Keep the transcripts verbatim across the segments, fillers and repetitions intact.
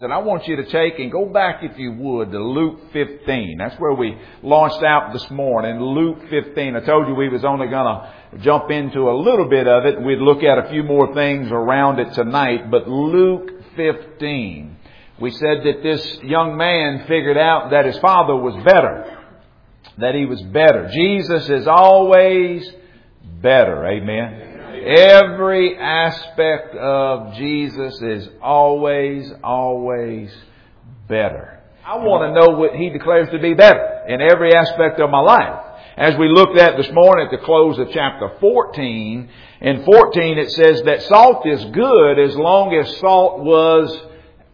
And I want you to take and go back, if you would, to Luke fifteen. That's where we launched out this morning, Luke fifteen. I told you we was only going to jump into a little bit of it. We'd look at a few more things around it tonight. But Luke fifteen. We said that this young man figured out that his father was better. That he was better. Jesus is always better. Amen. Every aspect of Jesus is always, always better. I want to know what He declares to be better in every aspect of my life. As we looked at this morning at the close of chapter fourteen, in fourteen it says that salt is good as long as salt was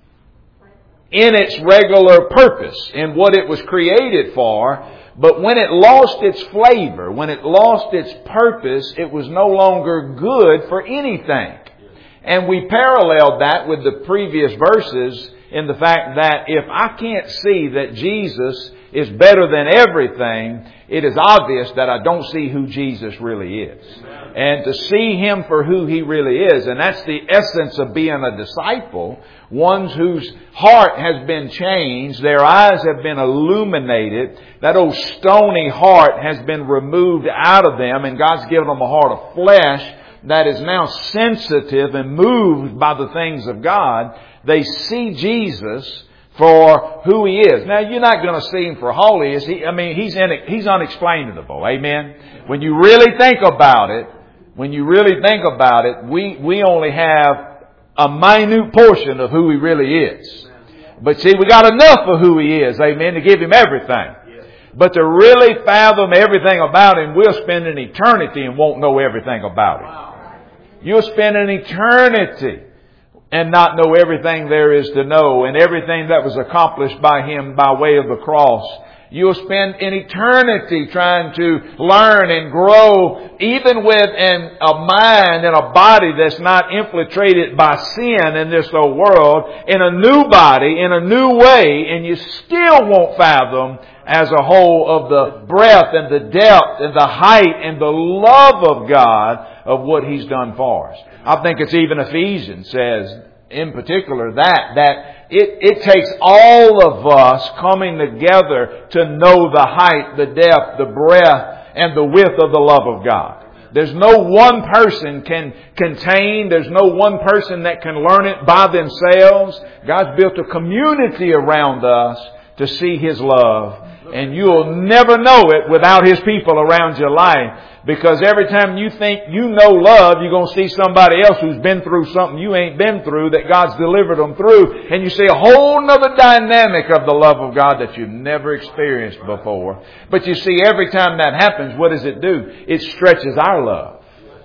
in its regular purpose, in what it was created for. But when it lost its flavor, when it lost its purpose, it was no longer good for anything. And we paralleled that with the previous verses in the fact that if I can't see that Jesus is better than everything, it is obvious that I don't see who Jesus really is. And to see Him for who He really is, and that's the essence of being a disciple, ones whose heart has been changed, their eyes have been illuminated, that old stony heart has been removed out of them, and God's given them a heart of flesh that is now sensitive and moved by the things of God. They see Jesus for who He is. Now, you're not going to see Him for all He is. He, I mean, He's in, He's unexplainable. Amen. When you really think about it, when you really think about it, we, we only have a minute portion of who He really is. But see, we got enough of who He is, amen, to give Him everything. But to really fathom everything about Him, we'll spend an eternity and won't know everything about Him. You'll spend an eternity and not know everything there is to know, and everything that was accomplished by Him by way of the cross. You'll spend an eternity trying to learn and grow, even with an, a mind and a body that's not infiltrated by sin in this old world, in a new body, in a new way, and you still won't fathom as a whole of the breadth and the depth and the height and the love of God of what He's done for us. I think it's even Ephesians says, in particular, that, that it, it takes all of us coming together to know the height, the depth, the breadth, and the width of the love of God. There's no one person can contain, there's no one person that can learn it by themselves. God's built a community around us to see His love. And you'll never know it without His people around your life. Because every time you think you know love, you're going to see somebody else who's been through something you ain't been through that God's delivered them through. And you see a whole nother dynamic of the love of God that you've never experienced before. But you see, every time that happens, what does it do? It stretches our love.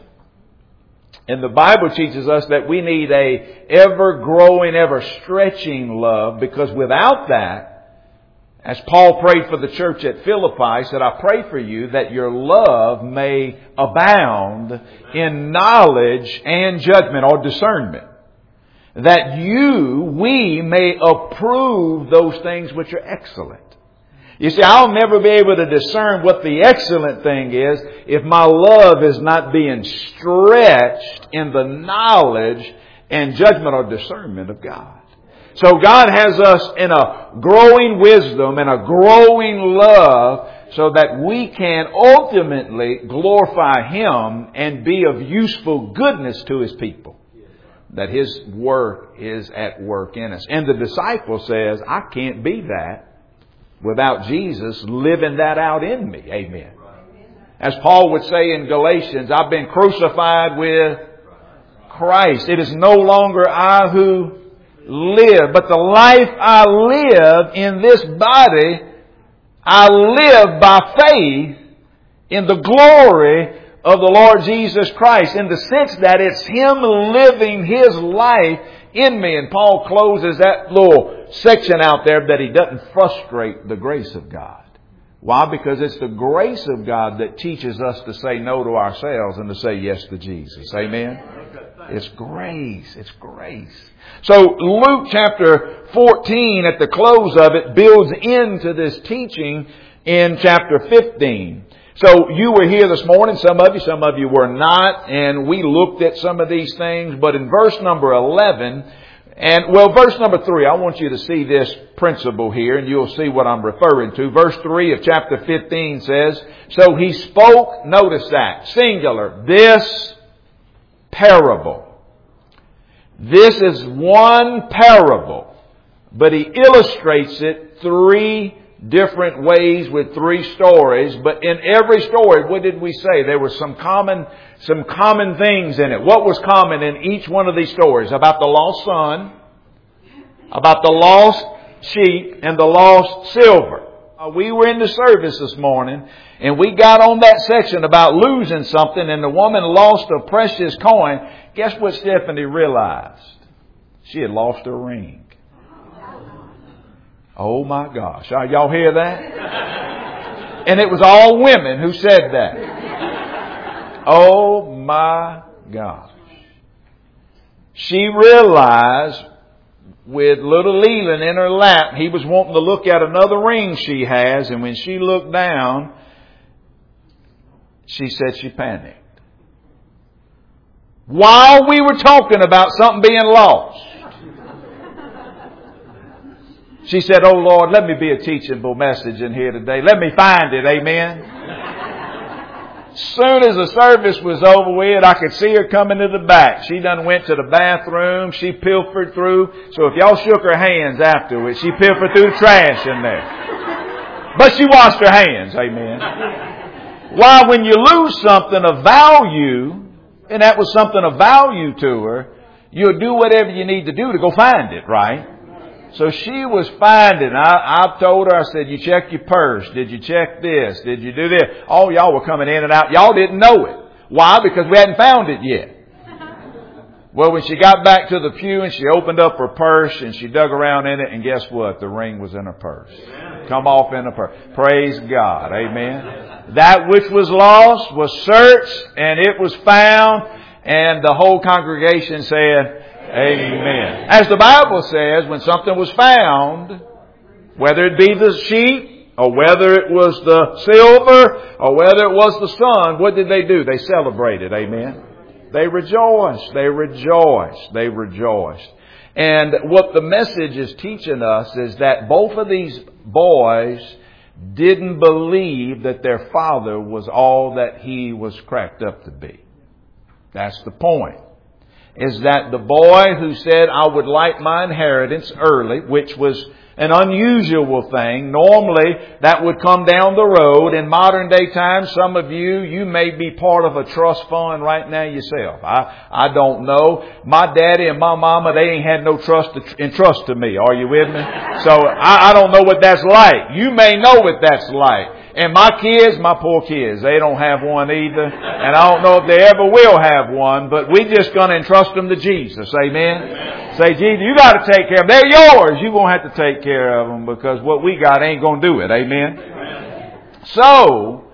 And the Bible teaches us that we need a ever-growing, ever-stretching love, because without that, as Paul prayed for the church at Philippi, he said, I pray for you that your love may abound in knowledge and judgment or discernment. That you, we may approve those things which are excellent. You see, I'll never be able to discern what the excellent thing is if my love is not being stretched in the knowledge and judgment or discernment of God. So God has us in a growing wisdom and a growing love so that we can ultimately glorify Him and be of useful goodness to His people. That His work is at work in us. And the disciple says, I can't be that without Jesus living that out in me. Amen. As Paul would say in Galatians, I've been crucified with Christ. It is no longer I who live, but the life I live in this body, I live by faith in the glory of the Lord Jesus Christ, in the sense that it's Him living His life in me. And Paul closes that little section out there that he doesn't frustrate the grace of God. Why? Because it's the grace of God that teaches us to say no to ourselves and to say yes to Jesus. Amen? It's grace. It's grace. So Luke chapter fourteen, at the close of it, builds into this teaching in chapter fifteen. So you were here this morning, some of you, some of you were not, and we looked at some of these things. But in verse number eleven, And, well, verse number three, I want you to see this principle here, and you'll see what I'm referring to. Verse three of chapter fifteen says, so he spoke, notice that, singular, this parable. This is one parable, but he illustrates it three different ways with three stories. But in every story, what did we say? There were some common, some common things in it. What was common in each one of these stories? About the lost son, about the lost sheep, and the lost silver. Uh, we were in the service this morning, and we got on that section about losing something, and the woman lost a precious coin. Guess what Stephanie realized? She had lost her ring. Oh my gosh. Are y'all hear that? And it was all women who said that. Oh my gosh. She realized with little Leland in her lap, he was wanting to look at another ring she has, and when she looked down, she said she panicked. While we were talking about something being lost, she said, oh Lord, let me be a teachable message in here today. Let me find it. Amen. Soon as the service was over with, I could see her coming to the back. She done went to the bathroom. She pilfered through. So if y'all shook her hands afterwards, she pilfered through the trash in there. But she washed her hands. Amen. Why, when you lose something of value, and that was something of value to her, you'll do whatever you need to do to go find it, right? So she was finding. I, I told her, I said, you check your purse. Did you check this? Did you do this? Oh, y'all were coming in and out. Y'all didn't know it. Why? Because we hadn't found it yet. Well, when she got back to the pew and she opened up her purse and she dug around in it, and guess what? The ring was in her purse. Come off in her purse. Praise God. Amen. That which was lost was searched and it was found, and the whole congregation said, amen. As the Bible says, when something was found, whether it be the sheep, or whether it was the silver, or whether it was the son, what did they do? They celebrated. Amen. They rejoiced. They rejoiced. They rejoiced. And what the message is teaching us is that both of these boys didn't believe that their father was all that he was cracked up to be. That's the point. Is that the boy who said, I would like my inheritance early, which was an unusual thing. Normally, that would come down the road. In modern day times, some of you, you may be part of a trust fund right now yourself. I, I don't know. My daddy and my mama, they ain't had no trust to, entrust to me. Are you with me? So, I, I don't know what that's like. You may know what that's like. And my kids, my poor kids, they don't have one either. And I don't know if they ever will have one, but we just going to entrust them to Jesus. Amen? Amen. Say, Jesus, you got to take care of them. They're yours. You're going to have to take care of them because what we got ain't going to do it. Amen? Amen. So,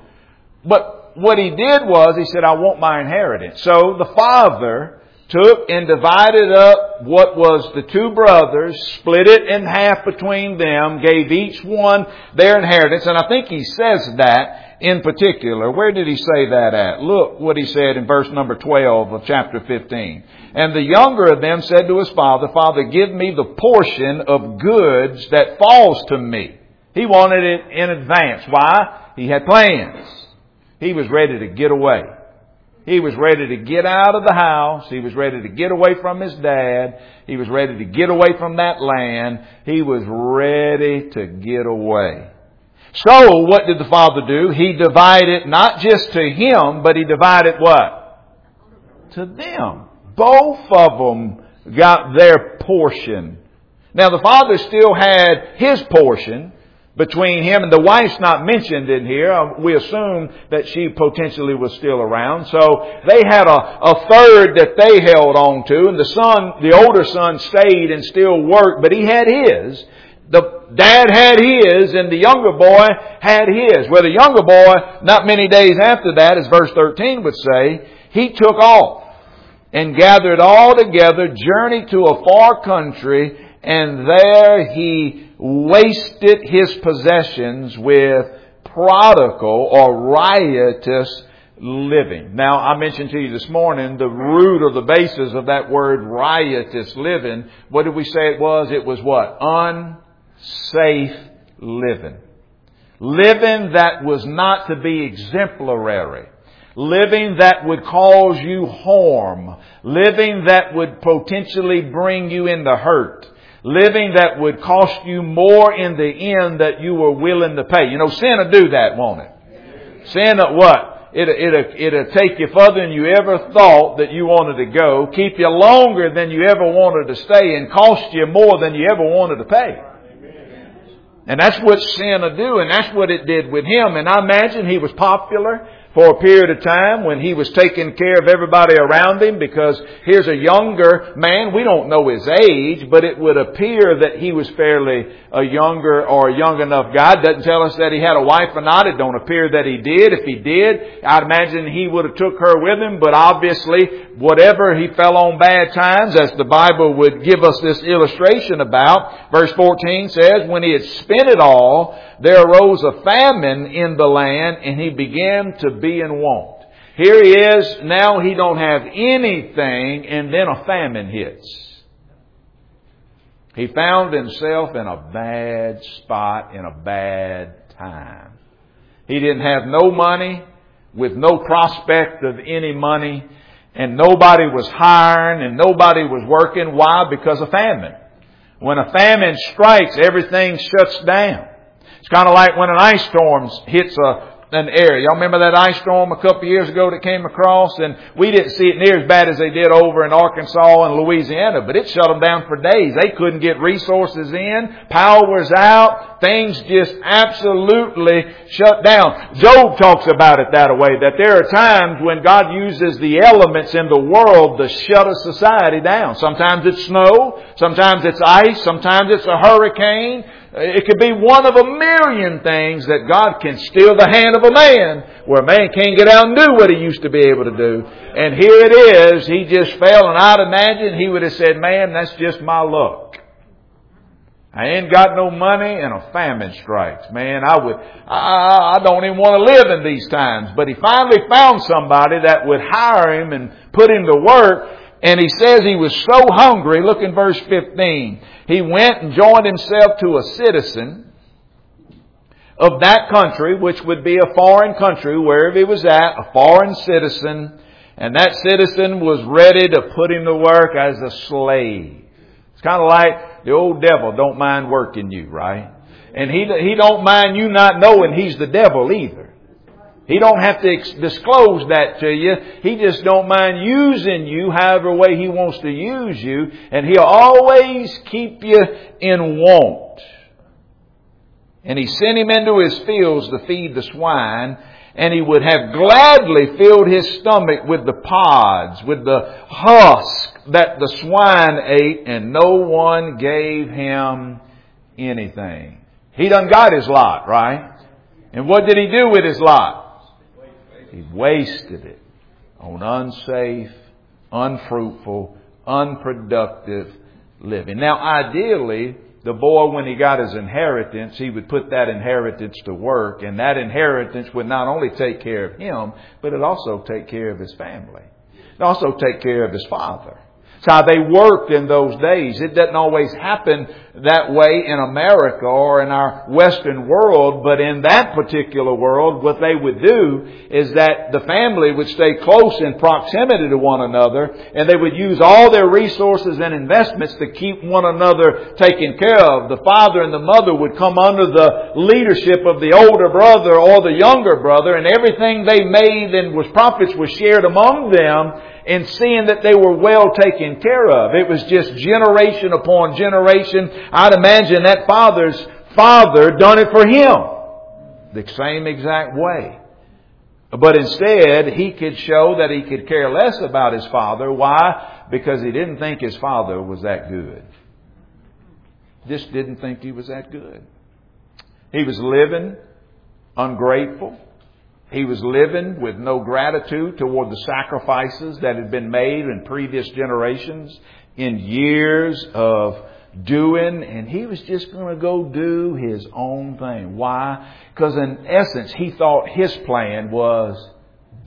but what he did was he said, I want my inheritance. So the father took and divided up what was the two brothers, split it in half between them, gave each one their inheritance. And I think he says that in particular. Where did he say that at? Look what he said in verse number twelve of chapter fifteen. And the younger of them said to his father, Father, give me the portion of goods that falls to me. He wanted it in advance. Why? He had plans. He was ready to get away. He was ready to get out of the house. He was ready to get away from his dad. He was ready to get away from that land. He was ready to get away. So what did the father do? He divided not just to him, but he divided what? To them. Both of them got their portion. Now the father still had his portion between him, and the wife's not mentioned in here. We assume that she potentially was still around. So they had a, a third that they held on to, and the son, the older son, stayed and still worked, but he had his. The dad had his, and the younger boy had his. Well, the younger boy, not many days after that, as verse thirteen would say, he took off and gathered all together, journeyed to a far country, and there he wasted his possessions with prodigal or riotous living. Now, I mentioned to you this morning the root or the basis of that word riotous living. What did we say it was? It was what? Unsafe living. Living that was not to be exemplary. Living that would cause you harm. Living that would potentially bring you into hurt. Living that would cost you more in the end that you were willing to pay. You know, sin will do that, won't it? Sin will what? It'll, it'll, it'll take you further than you ever thought that you wanted to go. Keep you longer than you ever wanted to stay. And cost you more than you ever wanted to pay. And that's what sin will do. And that's what it did with him. And I imagine he was popular for a period of time when he was taking care of everybody around him, because here's a younger man. We don't know his age, but it would appear that he was fairly a younger or a young enough guy. It doesn't tell us that he had a wife or not. It don't appear that he did. If he did, I'd imagine he would have took her with him. But obviously, whatever, he fell on bad times, as the Bible would give us this illustration about. Verse fourteen says, when he had spent it all, there arose a famine in the land, and he began to be in want. Here he is, now he don't have anything, and then a famine hits. He found himself in a bad spot, in a bad time. He didn't have no money, with no prospect of any money, and nobody was hiring, and nobody was working. Why? Because of famine. When a famine strikes, everything shuts down. It's kind of like when an ice storm hits a, an area. Y'all remember that ice storm a couple of years ago that came across? And we didn't see it near as bad as they did over in Arkansas and Louisiana, but it shut them down for days. They couldn't get resources in. Power was out. Things just absolutely shut down. Job talks about it that way, that there are times when God uses the elements in the world to shut a society down. Sometimes it's snow. Sometimes it's ice. Sometimes it's a hurricane. It could be one of a million things that God can steal the hand of a man, where a man can't get out and do what he used to be able to do. And here it is. He just fell, and I'd imagine he would have said, man, that's just my luck. I ain't got no money, and a famine strikes. Man, I would, I, I don't even want to live in these times. But he finally found somebody that would hire him and put him to work. And he says he was so hungry. Look in verse fifteen. He went and joined himself to a citizen of that country, which would be a foreign country, wherever he was at, a foreign citizen. And that citizen was ready to put him to work as a slave. It's kind of like the old devil don't mind working you, right? And he, he don't mind you not knowing he's the devil either. He don't have to ex- disclose that to you. He just don't mind using you however way he wants to use you. And he'll always keep you in want. And he sent him into his fields to feed the swine. And he would have gladly filled his stomach with the pods, with the husk that the swine ate. And no one gave him anything. He done got his lot, right? And what did he do with his lot? He wasted it on unsafe, unfruitful, unproductive living. Now, ideally, the boy, when he got his inheritance, he would put that inheritance to work. And that inheritance would not only take care of him, but it also take care of his family. It also take care of his father. It's how they worked in those days. It doesn't always happen that way in America or in our Western world, but in that particular world, what they would do is that the family would stay close in proximity to one another, and they would use all their resources and investments to keep one another taken care of. The father and the mother would come under the leadership of the older brother or the younger brother, and everything they made and was profits was shared among them, and seeing that they were well taken care of. It was just generation upon generation. I'd imagine that father's father done it for him the same exact way. But instead, he could show that he could care less about his father. Why? Because he didn't think his father was that good. Just didn't think he was that good. He was living ungrateful. He was living with no gratitude toward the sacrifices that had been made in previous generations, in years of doing, and he was just going to go do his own thing. Why? Because in essence, he thought his plan was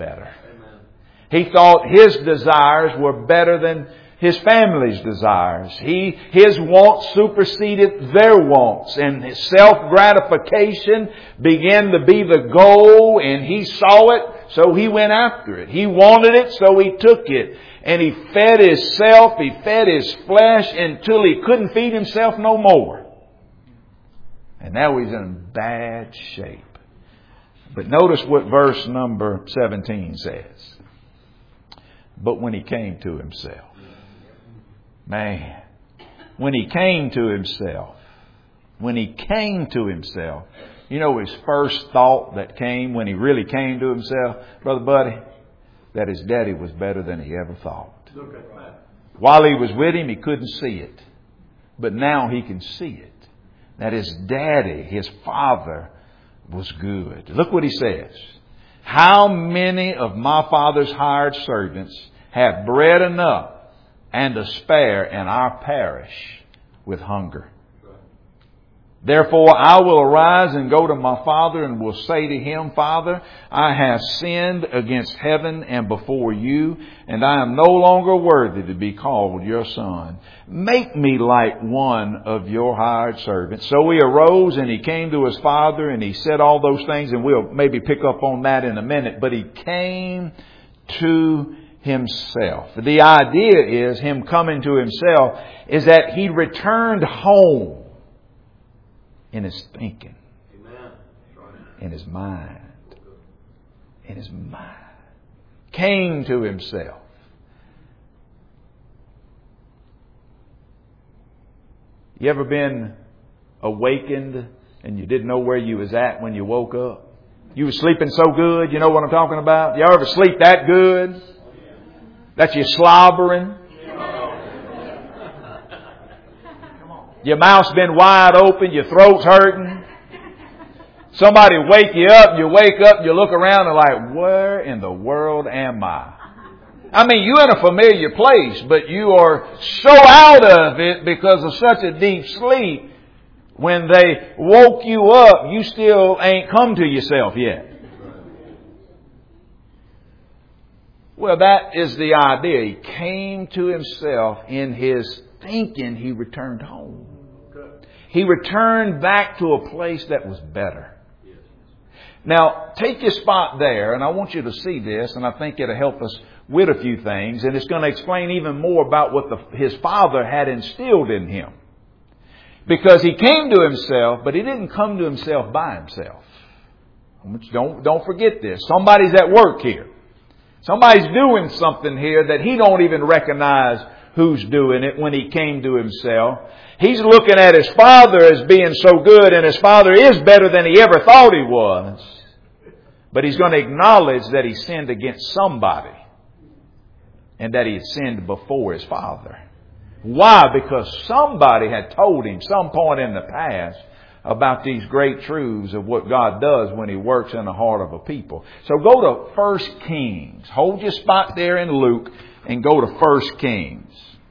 better. He thought his desires were better than his family's desires. He, his wants superseded their wants, and his self-gratification began to be the goal, and he saw it, so he went after it. He wanted it, so he took it. And he fed himself, he fed his flesh until he couldn't feed himself no more. And now he's in bad shape. But notice what verse number seventeen says. But when he came to himself. Man, when he came to himself, when he came to himself, you know his first thought that came when he really came to himself, Brother Buddy, that his daddy was better than he ever thought. While he was with him, he couldn't see it. But now he can see it. That his daddy, his father, was good. Look what he says. How many of my father's hired servants have bread enough and to spare, and I perish with hunger? Therefore I will arise and go to my father and will say to him, Father, I have sinned against heaven and before you, and I am no longer worthy to be called your son. Make me like one of your hired servants. So he arose and he came to his father and he said all those things, and we'll maybe pick up on that in a minute. But he came to himself. The idea is him coming to himself is that he returned home. In his thinking. Amen. In his mind. In his mind. Came to himself. You ever been awakened and you didn't know where you was at when you woke up? You was sleeping so good, you know what I'm talking about? You ever sleep that good that you're slobbering? Your mouth's been wide open, your throat's hurting. Somebody wake you up, you wake up, you look around and like, where in the world am I? I mean, you're in a familiar place, but you are so out of it because of such a deep sleep. When they woke you up, you still ain't come to yourself yet. Well, that is the idea. He came to himself in his thinking. He returned home. He returned back to a place that was better. Now, take your spot there, and I want you to see this, and I think it'll help us with a few things, and it's going to explain even more about what the, his father had instilled in him. Because he came to himself, but he didn't come to himself by himself. Don't, don't forget this. Somebody's at work here. Somebody's doing something here that he don't even recognize who's doing it when he came to himself. He's looking at his father as being so good, and his father is better than he ever thought he was. But he's going to acknowledge that he sinned against somebody and that he had sinned before his father. Why? Because somebody had told him some point in the past about these great truths of what God does when He works in the heart of a people. So go to First Kings. Hold your spot there in Luke and go to First Kings.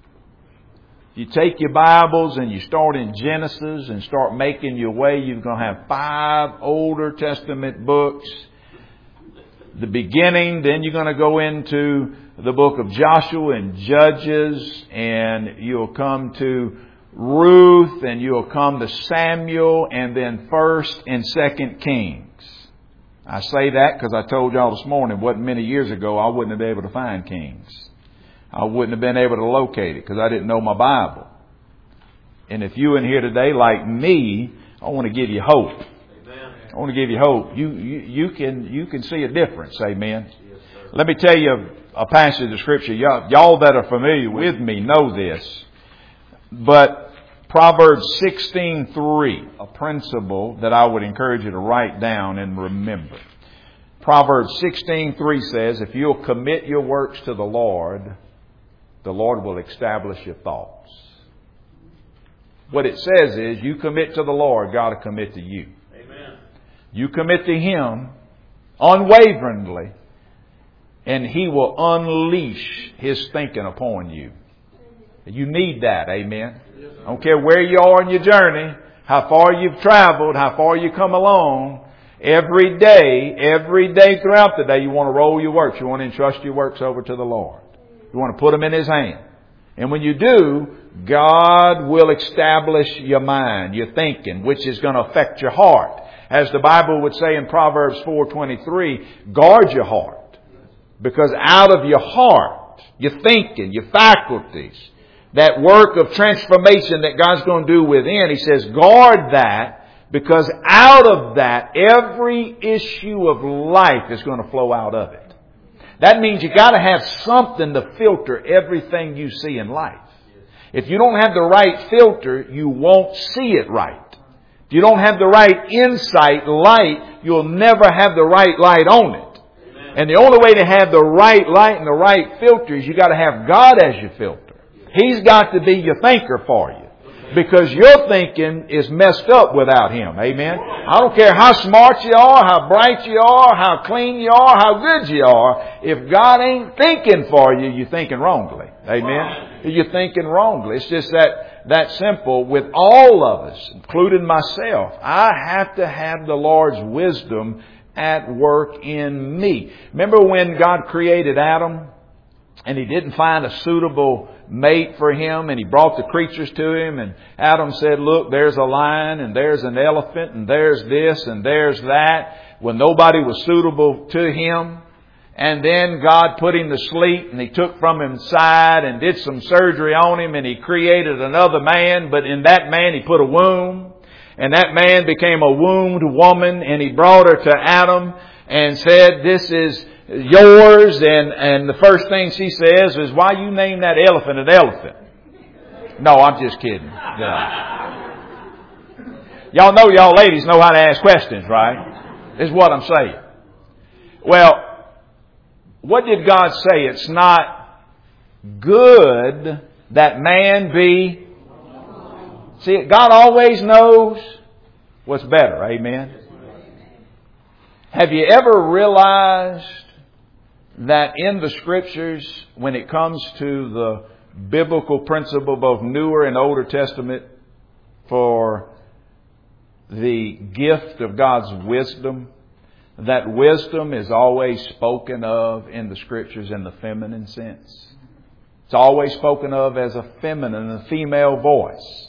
You take your Bibles and you start in Genesis and start making your way. You're going to have five Older Testament books. The beginning, then you're going to go into the book of Joshua and Judges, and you'll come to Ruth, and you'll come to Samuel, and then First and Second Kings. I say that because I told y'all this morning, it wasn't many years ago, I wouldn't have been able to find Kings. I wouldn't have been able to locate it because I didn't know my Bible. And if you in here today like me, I want to give you hope. Amen. I want to give you hope. You, you, you can, you can see a difference. Amen. Yes, let me tell you a, a passage of Scripture. Y'all, y'all that are familiar with me know this. But Proverbs sixteen three, a principle that I would encourage you to write down and remember. Proverbs sixteen three says, if you'll commit your works to the Lord, the Lord will establish your thoughts. What it says is, you commit to the Lord, God will commit to you. Amen. You commit to Him unwaveringly, and He will unleash His thinking upon you. You need that. Amen. I don't care where you are in your journey, how far you've traveled, how far you come along. Every day, every day throughout the day, you want to roll your works. You want to entrust your works over to the Lord. You want to put them in His hand. And when you do, God will establish your mind, your thinking, which is going to affect your heart. As the Bible would say in Proverbs four twenty-three, guard your heart. Because out of your heart, your thinking, your faculties, that work of transformation that God's going to do within, He says, guard that. Because out of that, every issue of life is going to flow out of it. That means you got to have something to filter everything you see in life. If you don't have the right filter, you won't see it right. If you don't have the right insight, light, you'll never have the right light on it. And the only way to have the right light and the right filter is you got to have God as your filter. He's got to be your thinker for you. Because your thinking is messed up without Him. Amen. I don't care how smart you are, how bright you are, how clean you are, how good you are. If God ain't thinking for you, you're thinking wrongly. Amen. You're thinking wrongly. It's just that, that simple. With all of us, including myself, I have to have the Lord's wisdom at work in me. Remember when God created Adam and He didn't find a suitable mate for him, and He brought the creatures to him, and Adam said, look, there's a lion, and there's an elephant, and there's this, and there's that, when nobody was suitable to him. And then God put him to sleep, and He took from him side and did some surgery on him, and He created another man, but in that man He put a womb, and that man became a wombed woman, and He brought her to Adam and said, this is yours, and, and the first thing she says is, why you name that elephant an elephant? No, I'm just kidding. Yeah. Y'all know y'all ladies know how to ask questions, right? This is what I'm saying. Well, what did God say? It's not good that man be... See, God always knows what's better. Amen. Have you ever realized that in the Scriptures, when it comes to the biblical principle, both Newer and Older Testament, for the gift of God's wisdom, that wisdom is always spoken of in the Scriptures in the feminine sense. It's always spoken of as a feminine, a female voice.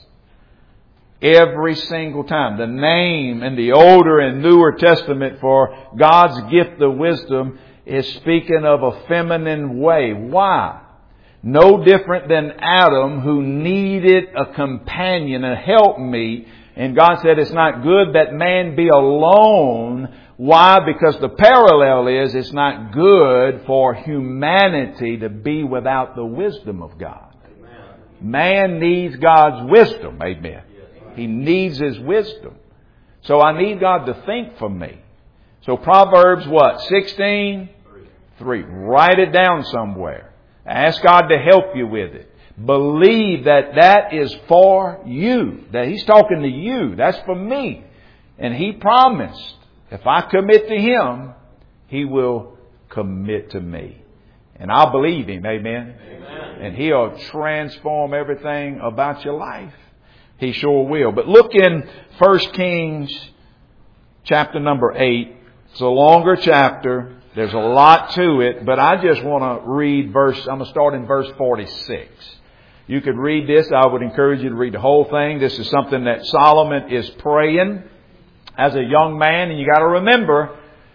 Every single time. The name in the Older and Newer Testament for God's gift of wisdom is speaking of a feminine way. Why? No different than Adam, who needed a companion, a helpmeet. And God said it's not good that man be alone. Why? Because the parallel is it's not good for humanity to be without the wisdom of God. Amen. Man needs God's wisdom. Amen. He needs His wisdom. So I need God to think for me. So Proverbs what? sixteen? three. Write it down somewhere. Ask God to help you with it. Believe that that is for you. That He's talking to you. That's for me. And He promised, if I commit to Him, He will commit to me. And I'll believe Him. Amen. Amen. And He'll transform everything about your life. He sure will. But look in First Kings chapter number eight. It's a longer chapter. There's a lot to it. But I just want to read verse, I'm going to start in verse forty-six. You could read this. I would encourage you to read the whole thing. This is something that Solomon is praying as a young man. And you got to remember,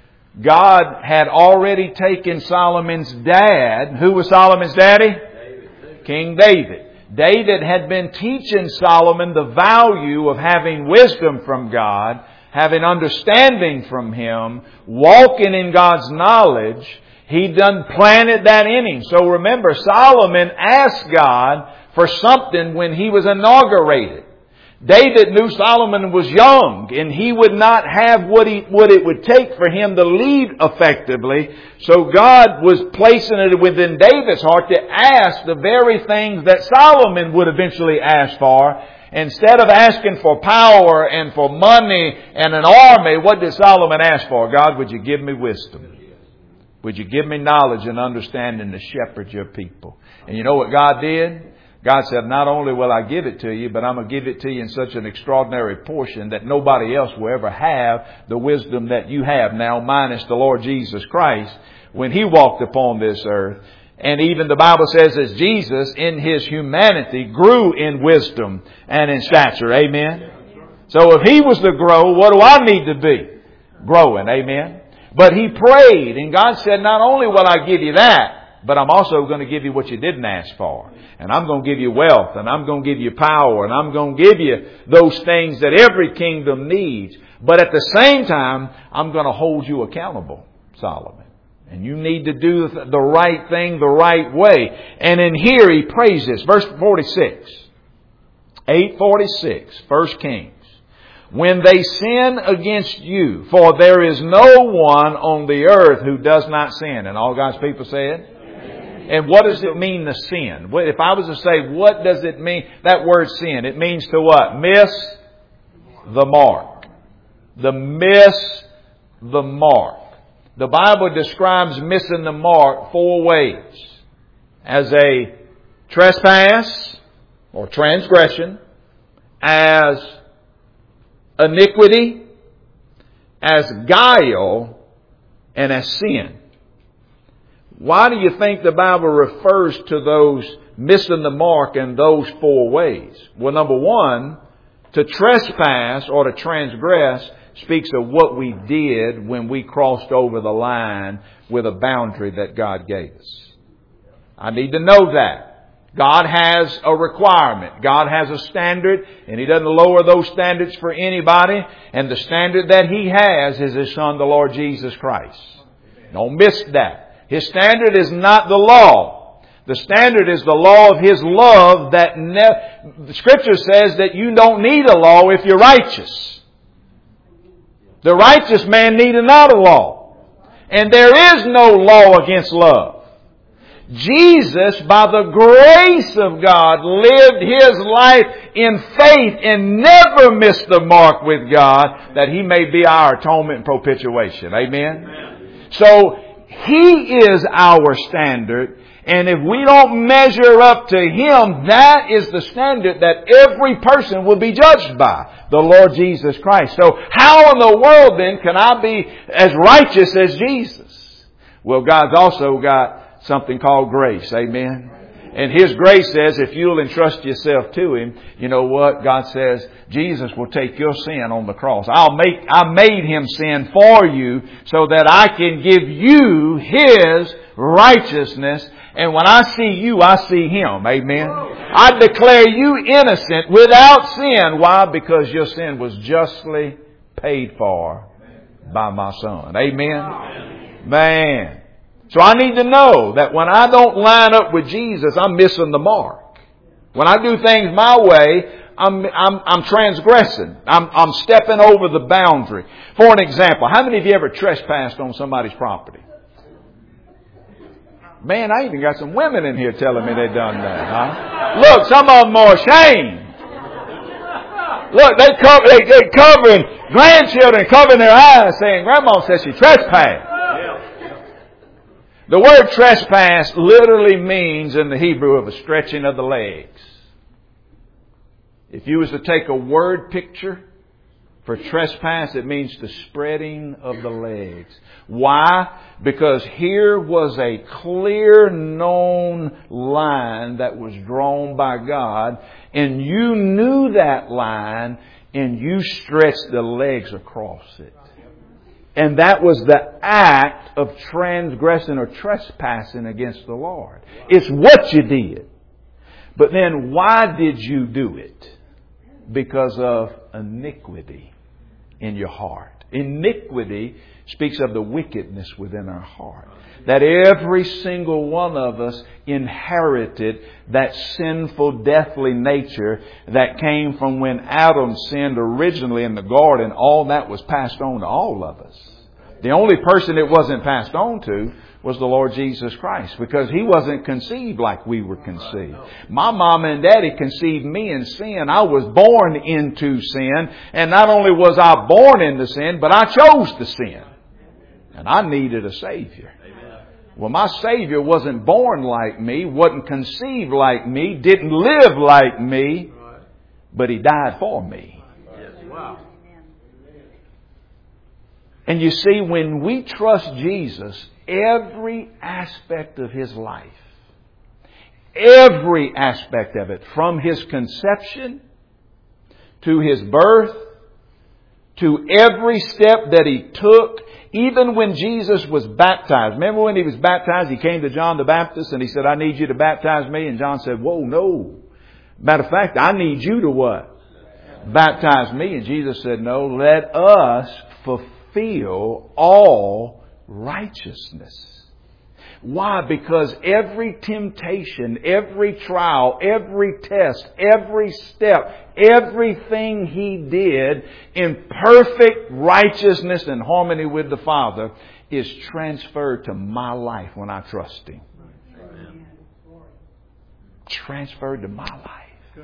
God had already taken Solomon's dad. Who was Solomon's daddy? David. King David. David had been teaching Solomon the value of having wisdom from God, having understanding from Him, walking in God's knowledge. He done planted that in him. So remember, Solomon asked God for something when he was inaugurated. David knew Solomon was young and he would not have what he, what it would take for him to lead effectively. So God was placing it within David's heart to ask the very things that Solomon would eventually ask for. Instead of asking for power and for money and an army, what did Solomon ask for? God, would you give me wisdom? Would you give me knowledge and understanding to shepherd your people? And you know what God did? God said, not only will I give it to you, but I'm going to give it to you in such an extraordinary portion that nobody else will ever have the wisdom that you have now, minus the Lord Jesus Christ when He walked upon this earth. And even the Bible says as Jesus in His humanity grew in wisdom and in stature. Amen. So if He was to grow, what do I need to be? Growing. Amen. But He prayed and God said, not only will I give you that, but I'm also going to give you what you didn't ask for. And I'm going to give you wealth. And I'm going to give you power. And I'm going to give you those things that every kingdom needs. But at the same time, I'm going to hold you accountable, Solomon. And you need to do the right thing the right way. And in here he prays this. Verse forty-six. eight forty-six. First Kings. When they sin against you, for there is no one on the earth who does not sin. And all God's people said? And what does it mean to sin? If I was to say, what does it mean? That word sin, it means to what? Miss the mark. The miss the mark. The Bible describes missing the mark four ways. As a trespass or transgression, as iniquity, as guile, and as sin. Why do you think the Bible refers to those missing the mark in those four ways? Well, number one, to trespass or to transgress speaks of what we did when we crossed over the line with a boundary that God gave us. I need to know that. God has a requirement. God has a standard, and He doesn't lower those standards for anybody. And the standard that He has is His Son, the Lord Jesus Christ. Don't miss that. His standard is not the law. The standard is the law of His love that ne- the Scripture says that you don't need a law if you're righteous. The righteous man needeth not a law. And there is no law against love. Jesus, by the grace of God, lived His life in faith and never missed the mark with God that He may be our atonement and propitiation. Amen? Amen. So, He is our standard, and if we don't measure up to Him, that is the standard that every person will be judged by, the Lord Jesus Christ. So how in the world then can I be as righteous as Jesus? Well, God's also got something called grace. Amen. And His grace says if you'll entrust yourself to Him, you know what? God says Jesus will take your sin on the cross. I'll make, I made Him sin for you so that I can give you His righteousness. And when I see you, I see Him. Amen. I declare you innocent without sin. Why? Because your sin was justly paid for by my Son. Amen. Man. So I need to know that when I don't line up with Jesus, I'm missing the mark. When I do things my way, I'm, I'm, I'm transgressing. I'm, I'm stepping over the boundary. For an example, how many of you ever trespassed on somebody's property? Man, I even got some women in here telling me they done that, huh? Look, some of them are ashamed. Look, they cover, they, they covering grandchildren, covering their eyes, saying, Grandma says she trespassed. The word trespass literally means in the Hebrew of a stretching of the legs. If you was to take a word picture for trespass, it means the spreading of the legs. Why? Because here was a clear known line that was drawn by God, and you knew that line and you stretched the legs across it. And that was the act of transgressing or trespassing against the Lord. It's what you did. But then why did you do it? Because of iniquity in your heart. Iniquity speaks of the wickedness within our heart. That every single one of us inherited that sinful, deathly nature that came from when Adam sinned originally in the garden. All that was passed on to all of us. The only person it wasn't passed on to was the Lord Jesus Christ, because He wasn't conceived like we were conceived. My mama and daddy conceived me in sin. I was born into sin. And not only was I born into sin, but I chose to sin. And I needed a Savior. Well, my Savior wasn't born like me, wasn't conceived like me, didn't live like me, but He died for me. Yes. Wow. And you see, when we trust Jesus, every aspect of His life, every aspect of it, from His conception to His birth, to every step that He took, even when Jesus was baptized. Remember when He was baptized, He came to John the Baptist and He said, I need you to baptize me. And John said, whoa, no. Matter of fact, I need you to what? Baptize me. And Jesus said, no, let us fulfill all righteousness. Why? Because every temptation, every trial, every test, every step, everything He did in perfect righteousness and harmony with the Father is transferred to my life when I trust Him. Amen. Transferred to my life.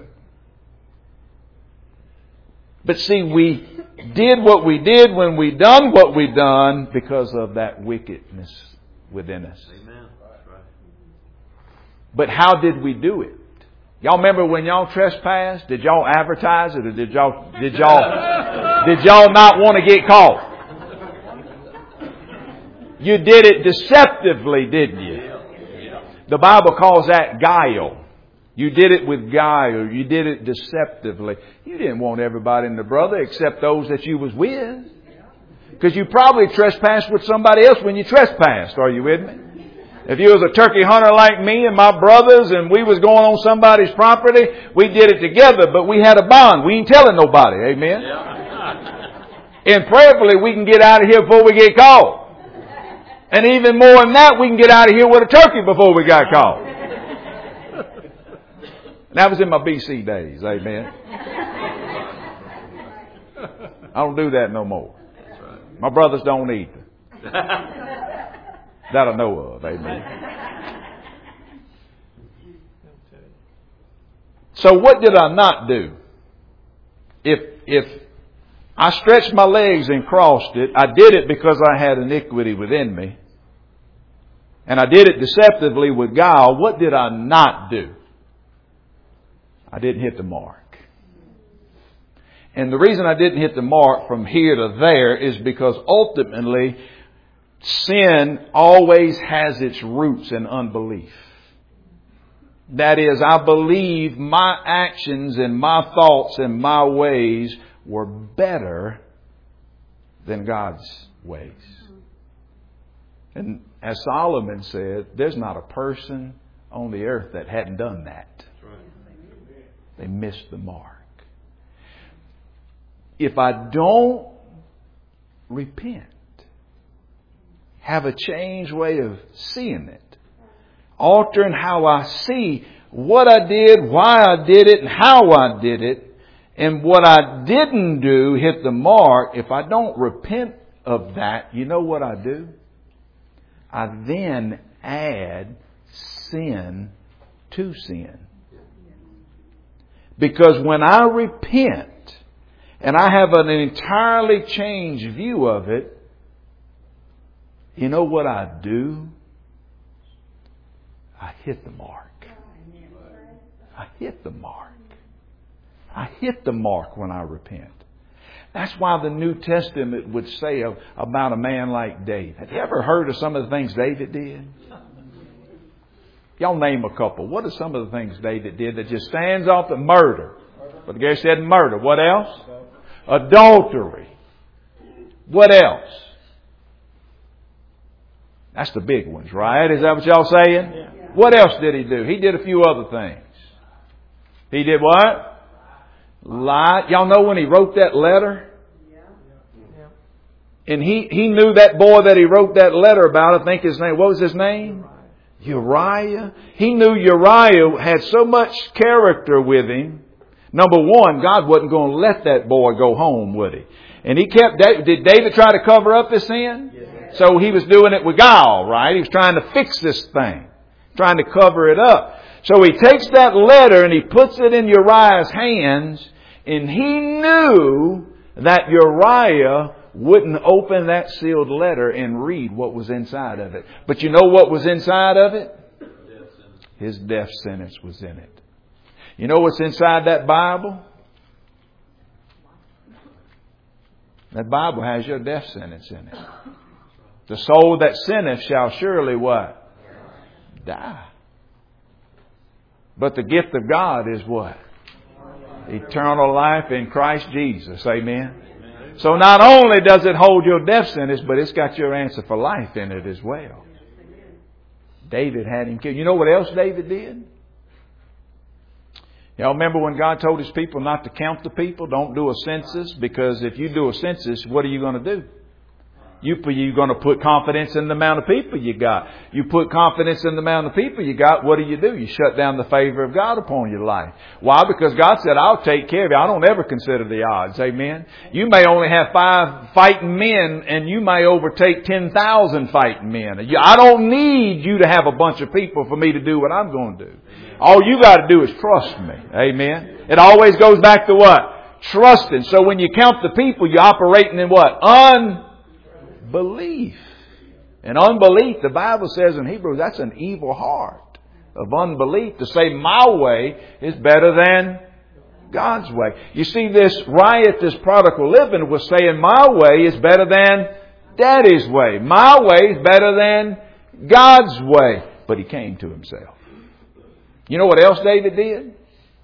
But see, we did what we did when we done what we done because of that wickedness within us. Amen. Right. But how did we do it? Y'all remember when y'all trespassed? Did y'all advertise it, or did y'all did y'all did y'all not want to get caught? You did it deceptively, didn't you? The Bible calls that guile. You did it with guile. You did it deceptively. You didn't want everybody in the brother except those that you was with. Because you probably trespassed with somebody else when you trespassed. Are you with me? If you was a turkey hunter like me and my brothers and we was going on somebody's property, we did it together, but we had a bond. We ain't telling nobody. Amen? Yeah. And prayerfully, we can get out of here before we get caught. And even more than that, we can get out of here with a turkey before we got caught. And that was in my B C days. Amen? I don't do that no more. My brothers don't either. That I know of. Amen. So what did I not do? If, if I stretched my legs and crossed it, I did it because I had iniquity within me. And I did it deceptively with guile. What did I not do? I didn't hit the mark. And the reason I didn't hit the mark from here to there is because ultimately sin always has its roots in unbelief. That is, I believe my actions and my thoughts and my ways were better than God's ways. And as Solomon said, there's not a person on the earth that hadn't done that. They missed the mark. If I don't repent, have a changed way of seeing it, altering how I see what I did, why I did it, and how I did it, and what I didn't do hit the mark, if I don't repent of that, you know what I do? I then add sin to sin. Because when I repent, and I have an entirely changed view of it, you know what I do? I hit the mark. I hit the mark. I hit the mark when I repent. That's why the New Testament would say about a man like David. Have you ever heard of some of the things David did? Y'all name a couple. What are some of the things David did that just stands off the murder? But the guy said murder. What else? Adultery. What else? That's the big ones, right? Is that what y'all saying? Yeah. What else did he do? He did a few other things. He did what? Lie. Y'all know when he wrote that letter? Yeah. And he, he knew that boy that he wrote that letter about. I think his name, what was his name? Uriah. He knew Uriah had so much character with him. Number one, God wasn't going to let that boy go home, would he? And he kept, did David try to cover up his sin? Yes. So he was doing it with guile, right? He was trying to fix this thing, trying to cover it up. So he takes that letter and he puts it in Uriah's hands, and he knew that Uriah wouldn't open that sealed letter and read what was inside of it. But you know what was inside of it? His death sentence was in it. You know what's inside that Bible? That Bible has your death sentence in it. The soul that sinneth shall surely what? Die. But the gift of God is what? Eternal life in Christ Jesus. Amen. So not only does it hold your death sentence, but it's got your answer for life in it as well. David had him killed. You know what else David did? Y'all remember when God told His people not to count the people? Don't do a census, because if you do a census, what are you going to do? You, you're going to put confidence in the amount of people you got. You put confidence in the amount of people you got, what do you do? You shut down the favor of God upon your life. Why? Because God said, I'll take care of you. I don't ever consider the odds. Amen. You may only have five fighting men, and you may overtake ten thousand fighting men. I don't need you to have a bunch of people for me to do what I'm going to do. All you got to do is trust me. Amen. It always goes back to what? Trusting. So when you count the people, you're operating in what? Un Belief. And unbelief, the Bible says in Hebrews, that's an evil heart of unbelief. To say my way is better than God's way. You see, this riotous prodigal living was saying my way is better than Daddy's way. My way is better than God's way. But he came to himself. You know what else David did?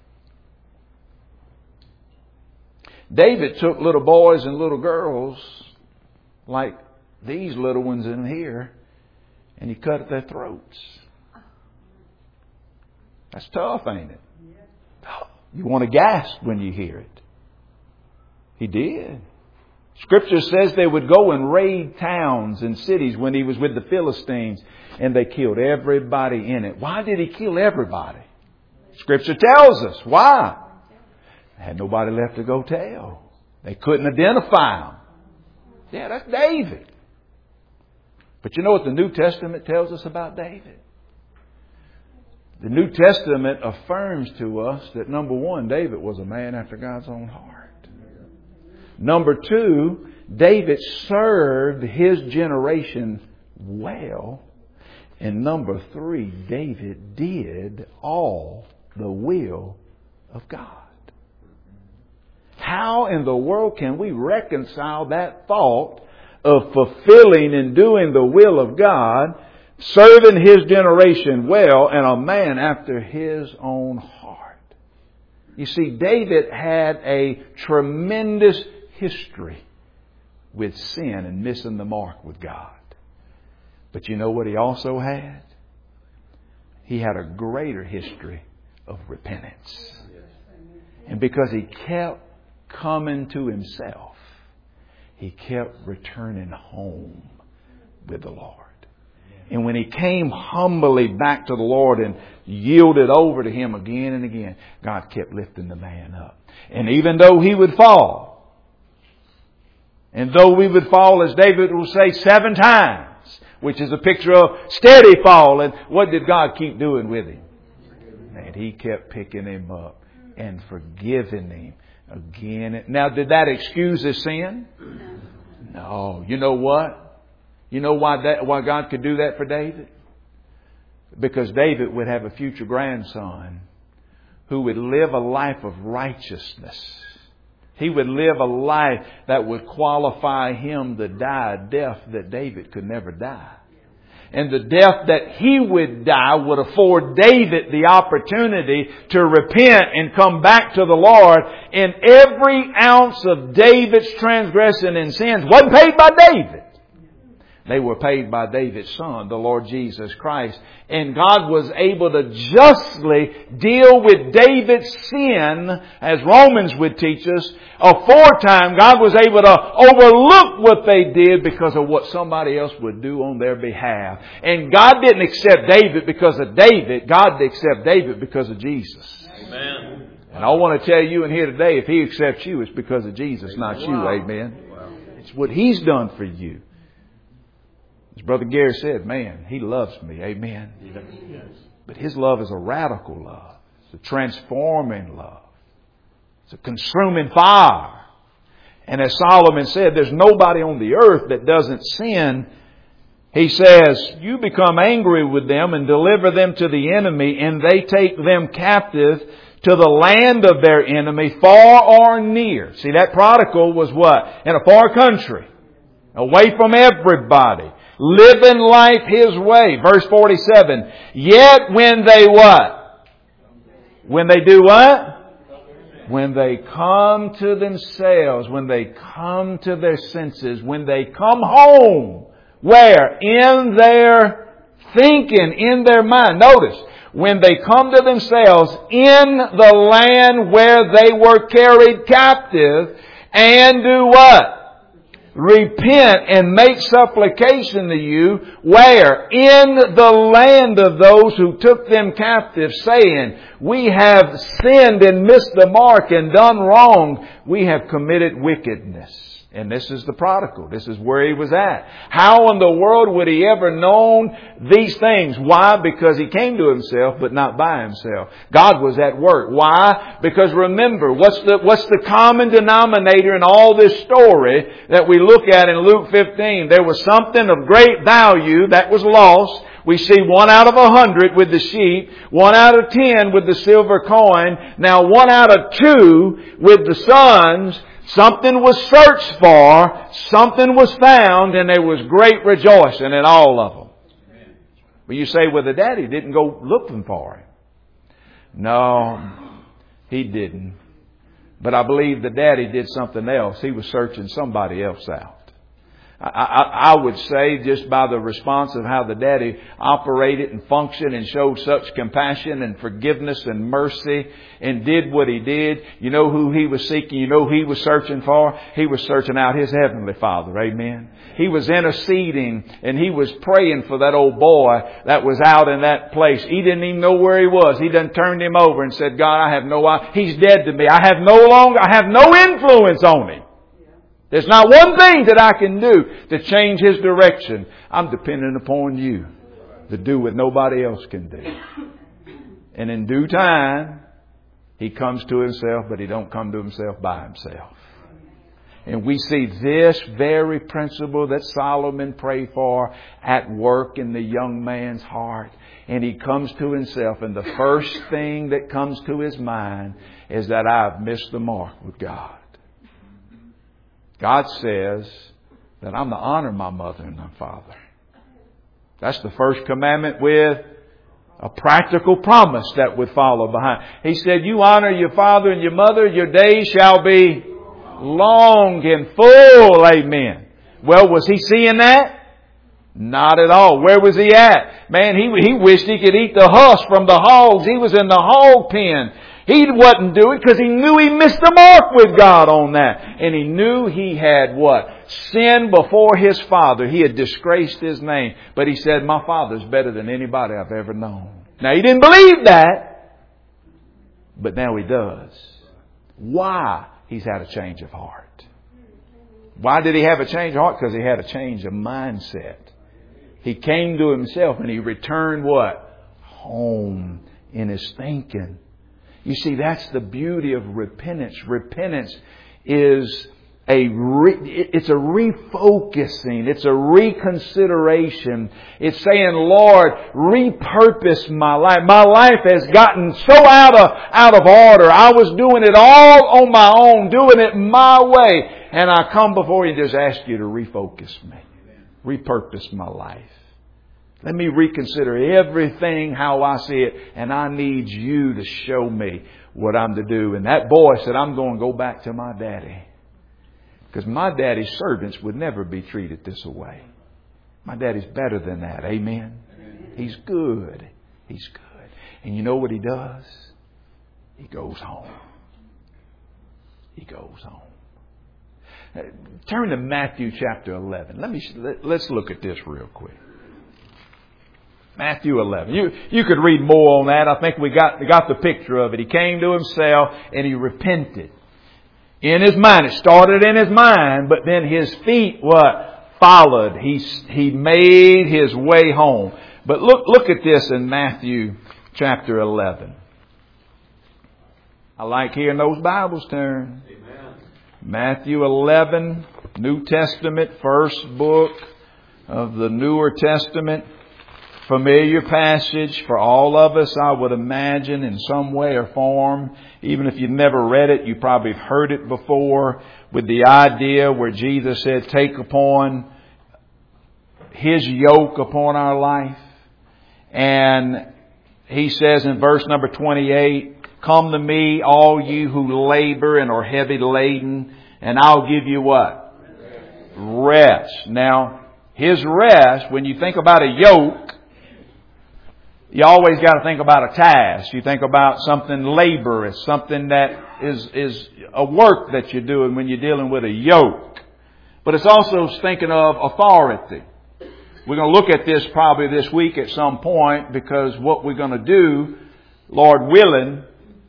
David took little boys and little girls like these little ones in here, and he cut at their throats. That's tough, ain't it? You want to gasp when you hear it. He did. Scripture says they would go and raid towns and cities when he was with the Philistines, and they killed everybody in it. Why did he kill everybody? Scripture tells us. Why? They had nobody left to go tell. They couldn't identify him. Yeah, that's David. But you know what the New Testament tells us about David? The New Testament affirms to us that, number one, David was a man after God's own heart. Number two, David served his generation well. And number three, David did all the will of God. How in the world can we reconcile that thought of fulfilling and doing the will of God, serving His generation well, and a man after His own heart? You see, David had a tremendous history with sin and missing the mark with God. But you know what he also had? He had a greater history of repentance. And because he kept coming to himself, he kept returning home with the Lord. And when he came humbly back to the Lord and yielded over to Him again and again, God kept lifting the man up. And even though he would fall, and though we would fall, as David will say, seven times, which is a picture of steady fall, and what did God keep doing with him? And He kept picking him up and forgiving him again. Now, did that excuse his sin? No. You know what? You know why that, why God could do that for David? Because David would have a future grandson who would live a life of righteousness. He would live a life that would qualify him to die a death that David could never die. And the death that he would die would afford David the opportunity to repent and come back to the Lord. And every ounce of David's transgression and sins wasn't paid by David. They were paid by David's Son, the Lord Jesus Christ. And God was able to justly deal with David's sin, as Romans would teach us. Aforetime, God was able to overlook what they did because of what somebody else would do on their behalf. And God didn't accept David because of David. God accepted David because of Jesus. Amen. And I want to tell you in here today, if He accepts you, it's because of Jesus, not you. Amen. It's what He's done for you. As Brother Gary said, man, He loves me. Amen. Yes. But His love is a radical love. It's a transforming love. It's a consuming fire. And as Solomon said, there's nobody on the earth that doesn't sin. He says, you become angry with them and deliver them to the enemy, and they take them captive to the land of their enemy, far or near. See, that prodigal was what? In a far country. Away from everybody. Living life his way. Verse forty-seven. Yet when they what? When they do what? When they come to themselves, when they come to their senses, when they come home, where? In their thinking, in their mind. Notice, when they come to themselves in the land where they were carried captive, and do what? Repent and make supplication to you, where? In the land of those who took them captive, saying, we have sinned and missed the mark and done wrong. We have committed wickedness. And this is the prodigal. This is where he was at. How in the world would he ever known these things? Why? Because he came to himself, but not by himself. God was at work. Why? Because remember, what's the, what's the common denominator in all this story that we look at in Luke fifteen? There was something of great value that was lost. We see one out of a hundred with the sheep, one out of ten with the silver coin, now one out of two with the sons. Something was searched for, something was found, and there was great rejoicing in all of them. But you say, well, the daddy didn't go looking for him. No, he didn't. But I believe the daddy did something else. He was searching somebody else out. I, I, I would say just by the response of how the daddy operated and functioned and showed such compassion and forgiveness and mercy and did what he did. You know who he was seeking? You know who he was searching for? He was searching out his heavenly Father. Amen. He was interceding and he was praying for that old boy that was out in that place. He didn't even know where he was. He done turned him over and said, God, I have no, he's dead to me. I have no longer, I have no influence on him. There's not one thing that I can do to change his direction. I'm dependent upon you to do what nobody else can do. And in due time, he comes to himself, but he don't come to himself by himself. And we see this very principle that Solomon prayed for at work in the young man's heart. And he comes to himself, and the first thing that comes to his mind is that I've missed the mark with God. God says that I'm to honor my mother and my father. That's the first commandment with a practical promise that would follow behind. He said, you honor your father and your mother, your days shall be long and full. Amen. Well, was he seeing that? Not at all. Where was he at? Man, he, he wished he could eat the husk from the hogs. He was in the hog pen. He wasn't doing it because he knew he missed the mark with God on that. And he knew he had what? Sinned before his father. He had disgraced his name. But he said, my father's better than anybody I've ever known. Now he didn't believe that. But now he does. Why? He's had a change of heart. Why did he have a change of heart? Because he had a change of mindset. He came to himself and he returned what? Home in his thinking. You see, that's the beauty of repentance. Repentance is a re, it's a refocusing. It's a reconsideration. It's saying, Lord, repurpose my life. My life has gotten so out of out of order. I was doing it all on my own, doing it my way. And I come before you and just ask you to refocus me. Repurpose my life. Let me reconsider everything how I see it. And I need you to show me what I'm to do. And that boy said, I'm going to go back to my daddy. Because my daddy's servants would never be treated this way. My daddy's better than that. Amen. Amen. He's good. He's good. And you know what he does? He goes home. He goes home. Turn to Matthew chapter eleven. Let me, let's look at this real quick. Matthew eleven. You, you could read more on that. I think we got, we got the picture of it. He came to himself and he repented. In his mind. It started in his mind, but then his feet, what? Followed. He, he made his way home. But look, look at this in Matthew chapter eleven. I like hearing those Bibles turn. Amen. Matthew eleven, New Testament, first book of the Newer Testament. Familiar passage for all of us, I would imagine, in some way or form. Even if you've never read it, you probably have heard it before, with the idea where Jesus said, take upon His yoke upon our life. And He says in verse number twenty-eight, come to me, all you who labor and are heavy laden, and I'll give you what? Rest. Now, His rest, when you think about a yoke, you always got to think about a task. You think about something laborious, something that is, is a work that you're doing when you're dealing with a yoke. But it's also thinking of authority. We're going to look at this probably this week at some point, because what we're going to do, Lord willing,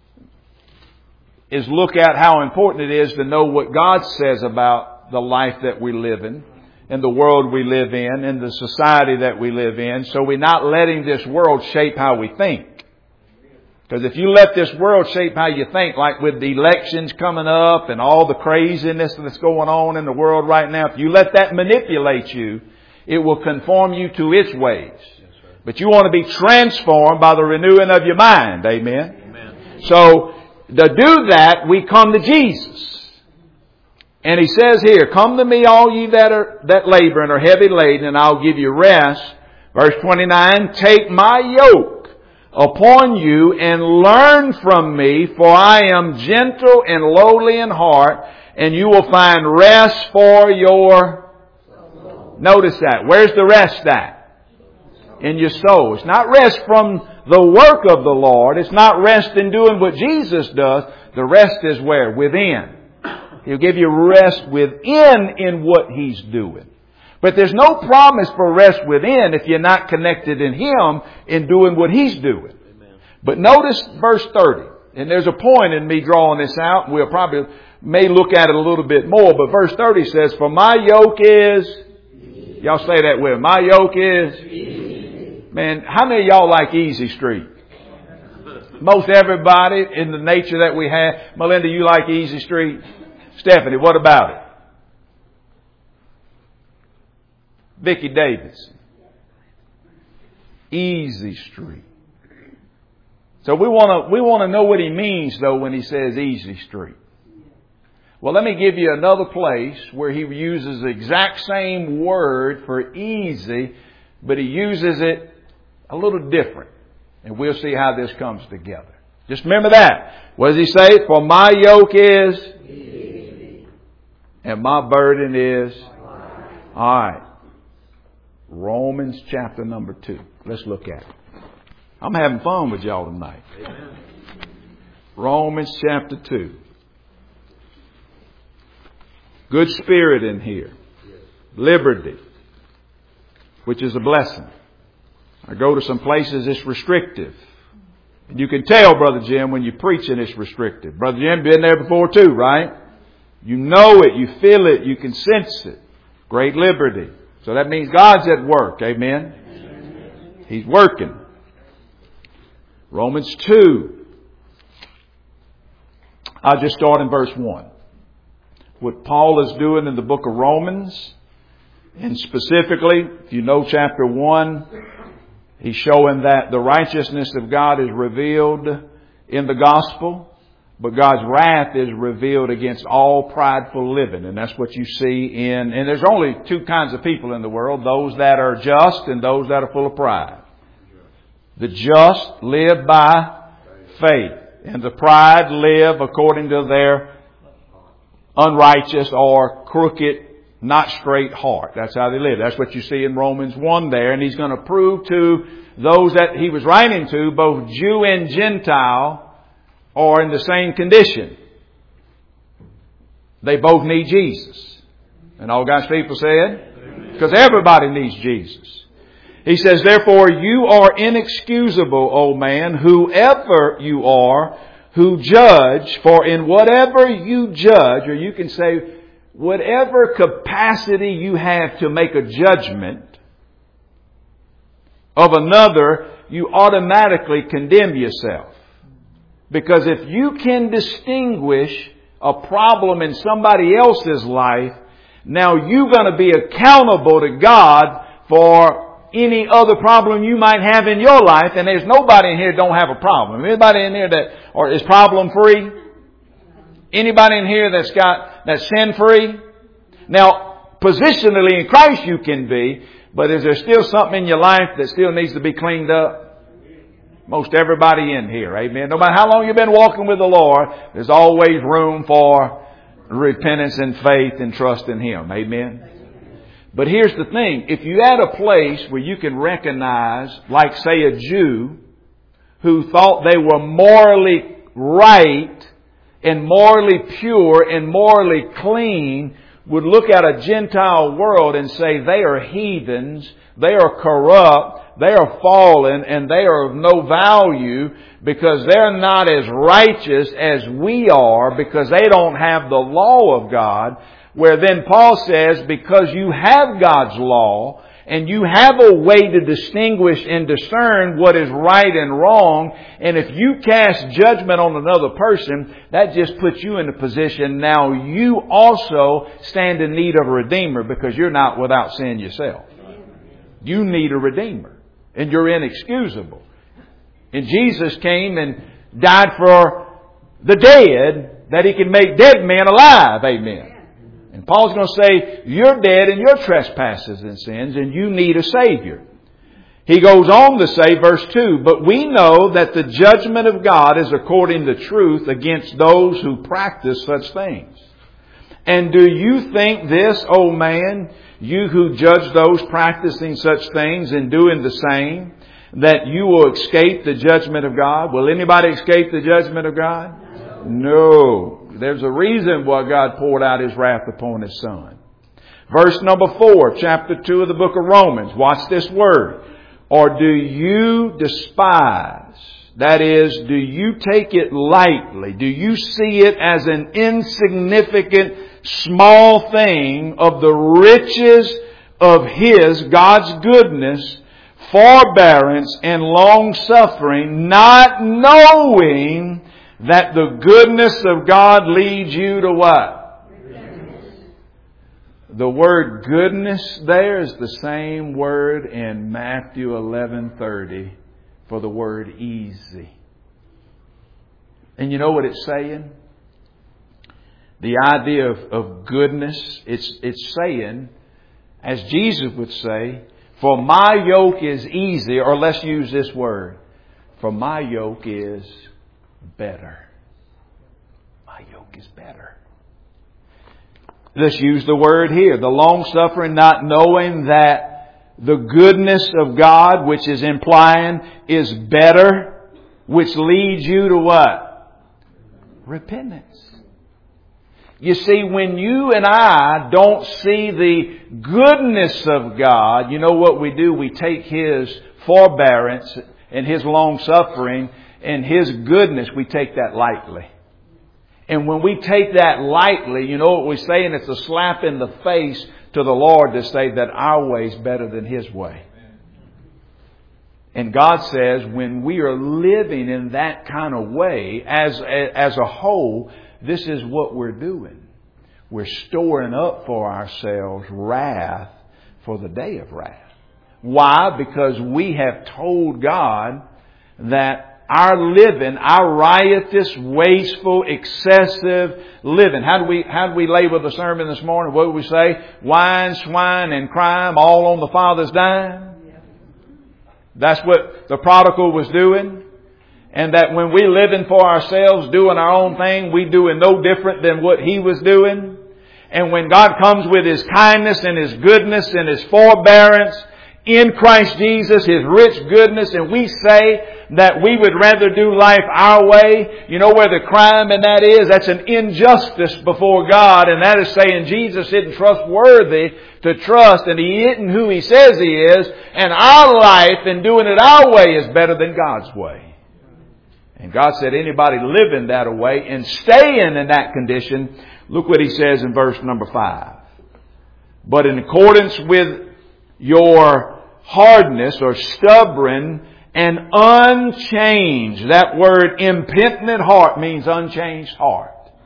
is look at how important it is to know what God says about the life that we live in, in the world we live in, in the society that we live in. So we're not letting this world shape how we think. Because if you let this world shape how you think, like with the elections coming up and all the craziness that's going on in the world right now, if you let that manipulate you, it will conform you to its ways. But you want to be transformed by the renewing of your mind. Amen. Amen. So to do that, we come to Jesus. And He says here, come to me, all ye that are that labor and are heavy laden, and I'll give you rest. Verse twenty-nine, take my yoke upon you and learn from me, for I am gentle and lowly in heart, and you will find rest for your soul. Notice that. Where's the rest at? In your soul. It's not rest from the work of the Lord. It's not rest in doing what Jesus does. The rest is where? Within. He'll give you rest within in what He's doing. But there's no promise for rest within if you're not connected in Him in doing what He's doing. Amen. But notice verse thirty. And there's a point in me drawing this out. We'll probably may look at it a little bit more. But verse thirty says, for my yoke is... Y'all say that with me. My yoke is... Easy. Man, how many of y'all like Easy Street? Most everybody in the nature that we have. Melinda, you like Easy Street? Stephanie, what about it? Vicki Davidson. Easy Street. So we want to we want to know what he means, though, when he says easy street. Well, let me give you another place where he uses the exact same word for easy, but he uses it a little different. And we'll see how this comes together. Just remember that. What does he say? For my yoke is easy, and my burden is light. All right. Romans chapter number two. Let's look at it. I'm having fun with y'all tonight. Amen. Romans chapter two. Good spirit in here. Liberty, which is a blessing. I go to some places it's restrictive. And you can tell, Brother Jim, when you're preaching it's restrictive. Brother Jim, been there before too, right? You know it, you feel it, you can sense it. Great liberty. So that means God's at work. Amen. Amen. He's working. Romans two. I'll just start in verse one. What Paul is doing in the book of Romans, and specifically, if you know chapter one, he's showing that the righteousness of God is revealed in the gospel, but God's wrath is revealed against all prideful living. And that's what you see in, and there's only two kinds of people in the world, those that are just and those that are full of pride. The just live by faith, and the pride live according to their unrighteous or crooked, not straight heart. That's how they live. That's what you see in Romans one there. And he's going to prove to those that he was writing to, both Jew and Gentile, are in the same condition. They both need Jesus. And all God's people said, because everybody needs Jesus. He says, therefore you are inexcusable, O man, whoever you are, who judge, for in whatever you judge, or you can say, whatever capacity you have to make a judgment of another, you automatically condemn yourself. Because if you can distinguish a problem in somebody else's life, now you're going to be accountable to God for any other problem you might have in your life. And there's nobody in here that don't have a problem. Anybody in here that or is problem free? Anybody in here that's got that's sin free? Now, positionally in Christ you can be, but is there still something in your life that still needs to be cleaned up? Most everybody in here, amen. No matter how long you've been walking with the Lord, there's always room for repentance and faith and trust in Him, amen. But here's the thing. If you're at a place where you can recognize, like say a Jew who thought they were morally right and morally pure and morally clean, would look at a Gentile world and say they are heathens, they are corrupt, they are fallen, and they are of no value because they're not as righteous as we are because they don't have the law of God. Where then Paul says, because you have God's law and you have a way to distinguish and discern what is right and wrong, and if you cast judgment on another person, that just puts you in a position now you also stand in need of a Redeemer because you're not without sin yourself. You need a Redeemer. And you're inexcusable. And Jesus came and died for the dead that He can make dead men alive. Amen. And Paul's going to say, you're dead in your trespasses and sins and you need a Savior. He goes on to say, verse two, but we know that the judgment of God is according to truth against those who practice such things. And do you think this, O man, you who judge those practicing such things and doing the same, that you will escape the judgment of God? Will anybody escape the judgment of God? No. No. There's a reason why God poured out His wrath upon His Son. Verse number four, chapter two of the book of Romans. Watch this word. Or do you despise? That is, do you take it lightly? Do you see it as an insignificant, small thing of the riches of His, God's goodness, forbearance, and long suffering, not knowing that the goodness of God leads you to what? Goodness. The word goodness there is the same word in Matthew eleven thirty for the word easy. And you know what it's saying? The idea of, of goodness, it's, it's saying, as Jesus would say, for my yoke is easy, or let's use this word, for my yoke is better. My yoke is better. Let's use the word here. The long suffering, not knowing that the goodness of God, which is implying, is better, which leads you to what? Repentance. You see, when you and I don't see the goodness of God, you know what we do? We take His forbearance and His long suffering and His goodness, we take that lightly. And when we take that lightly, you know what we're saying? It's a slap in the face to the Lord to say that our way is better than His way. And God says when we are living in that kind of way, as, as a whole, this is what we're doing. We're storing up for ourselves wrath for the day of wrath. Why? Because we have told God that our living, our riotous, wasteful, excessive living. How do we, how do we label the sermon this morning? What do we say? Wine, swine, and crime all on the Father's dime. That's what the prodigal was doing. And that when we living for ourselves, doing our own thing, we doing no different than what he was doing. And when God comes with His kindness and His goodness and His forbearance in Christ Jesus, His rich goodness, and we say that we would rather do life our way, you know where the crime in that is? That's an injustice before God, and that is saying Jesus isn't trustworthy to trust, and He isn't who He says He is, and our life in doing it our way is better than God's way. And God said anybody living that way and staying in that condition, look what He says in verse number five. But in accordance with your hardness or stubborn and unchanged, that word impenitent heart means unchanged heart.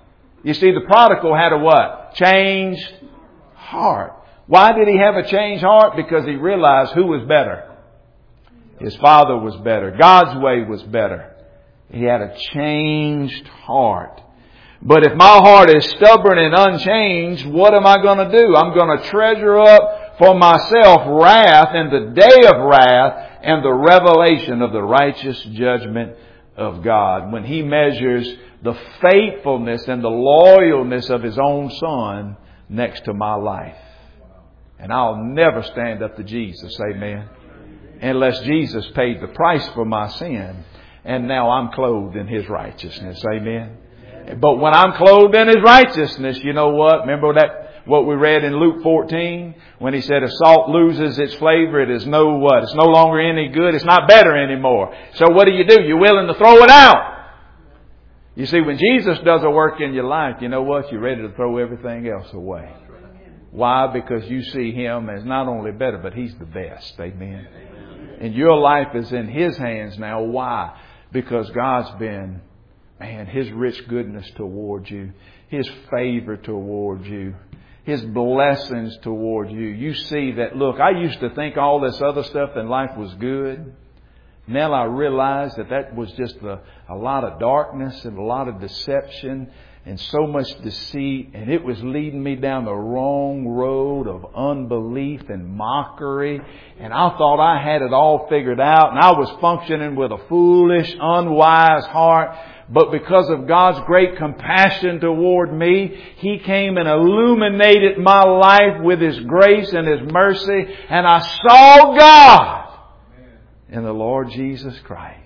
You see, the prodigal had a what? Changed heart. Why did he have a changed heart? Because he realized who was better. His father was better. God's way was better. He had a changed heart. But if my heart is stubborn and unchanged, what am I going to do? I'm going to treasure up for myself wrath and the day of wrath and the revelation of the righteous judgment of God. When He measures the faithfulness and the loyalness of His own Son next to my life. And I'll never stand up to Jesus, amen, unless Jesus paid the price for my sin. And now I'm clothed in His righteousness, amen. But when I'm clothed in His righteousness, you know what? Remember that, what we read in Luke fourteen? When He said, if salt loses its flavor, it is no what? It's no longer any good. It's not better anymore. So what do you do? You're willing to throw it out. You see, when Jesus does a work in your life, you know what? You're ready to throw everything else away. Why? Because you see Him as not only better, but He's the best. Amen. And your life is in His hands now. Why? Because God's been, man, His rich goodness towards you, His favor towards you, His blessings towards you. You see that, look, I used to think all this other stuff in life was good. Now I realize that that was just a, a lot of darkness and a lot of deception and so much deceit. And it was leading me down the wrong road of unbelief and mockery. And I thought I had it all figured out. And I was functioning with a foolish, unwise heart. But because of God's great compassion toward me, He came and illuminated my life with His grace and His mercy. And I saw God in the Lord Jesus Christ.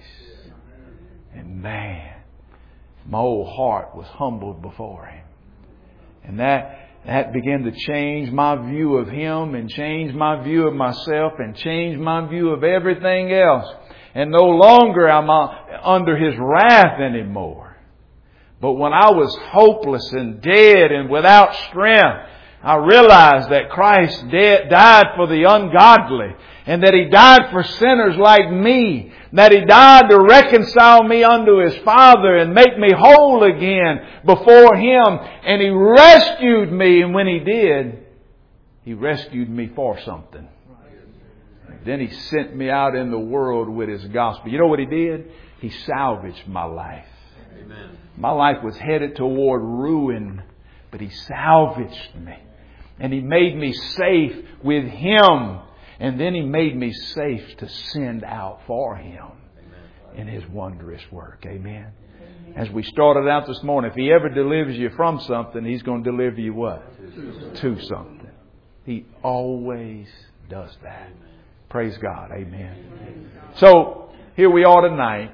And man, my old heart was humbled before Him. And that that began to change my view of Him and change my view of myself and change my view of everything else. And no longer am I under His wrath anymore. But when I was hopeless and dead and without strength, I realized that Christ dead, died for the ungodly. And that He died for sinners like me. That He died to reconcile me unto His Father and make me whole again before Him. And He rescued me. And when He did, He rescued me for something. Then He sent me out in the world with His gospel. You know what He did? He salvaged my life. Amen. My life was headed toward ruin, but He salvaged me. And He made me safe with Him. And then He made me safe to send out for Him in His wondrous work. Amen. As we started out this morning, if He ever delivers you from something, He's going to deliver you what? To something. He always does that. Praise God. Amen. So, here we are tonight.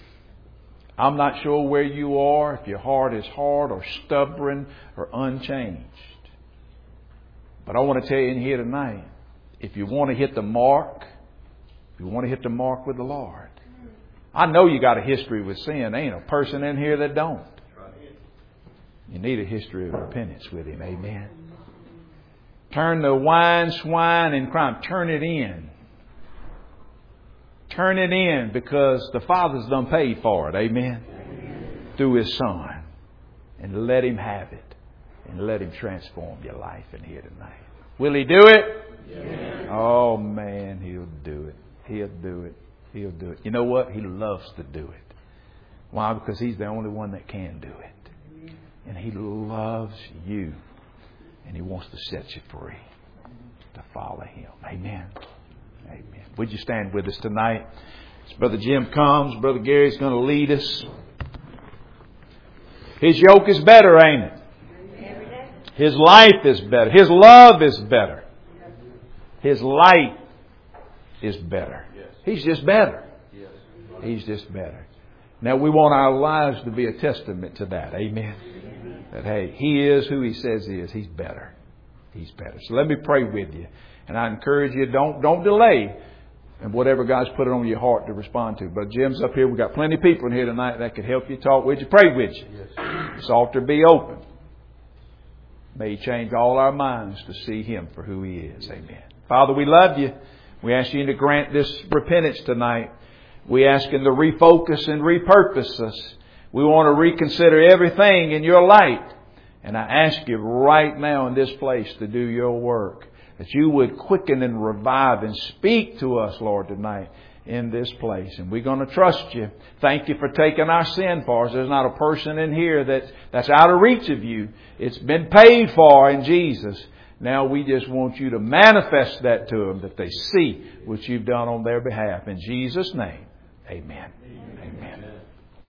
I'm not sure where you are, if your heart is hard or stubborn or unchanged. But I want to tell you in here tonight, if you want to hit the mark, if you want to hit the mark with the Lord. I know you got a history with sin. There ain't a person in here that don't. You need a history of repentance with Him. Amen. Turn the wine, swine, and crime. Turn it in. Turn it in because the Father's done paid for it. Amen. Amen. Through His Son. And let Him have it. And let Him transform your life in here tonight. Will He do it? Yes. Oh man, He'll do it. He'll do it. He'll do it. You know what? He loves to do it. Why? Because He's the only one that can do it. And He loves you. And He wants to set you free to follow Him. Amen. Amen. Would you stand with us tonight? As Brother Jim comes, Brother Gary's going to lead us. His yoke is better, ain't it? His life is better. His love is better. His light is better. He's just better. He's just better. Now we want our lives to be a testament to that. Amen. That hey, He is who He says He is. He's better. He's better. So let me pray with you. And I encourage you, don't don't delay in whatever God's put it on your heart to respond to. But Jim's up here. We've got plenty of people in here tonight that could help you, talk with you, pray with you. This altar be open. May He change all our minds to see Him for who He is. Amen. Father, we love You. We ask You to grant this repentance tonight. We ask Him to refocus and repurpose us. We want to reconsider everything in Your light. And I ask you right now in this place to do your work, that you would quicken and revive and speak to us, Lord, tonight in this place. And we're going to trust you. Thank you for taking our sin for us. There's not a person in here that's, that's out of reach of you. It's been paid for in Jesus. Now we just want you to manifest that to them, that they see what you've done on their behalf. In Jesus' name, amen. Amen. Amen.